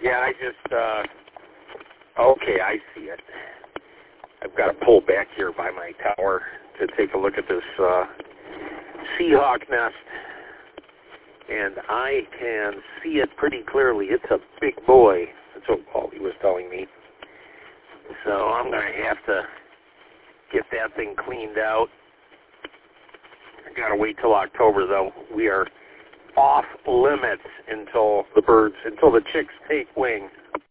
Yeah, I just, okay, I see it. I've got to pull back here by my tower to take a look at this Seahawk nest. And I can see it pretty clearly. It's a big boy. That's what Paulie was telling me. So I'm going to have to get that thing cleaned out. I got to wait till October, though. We are off limits until the chicks take wing.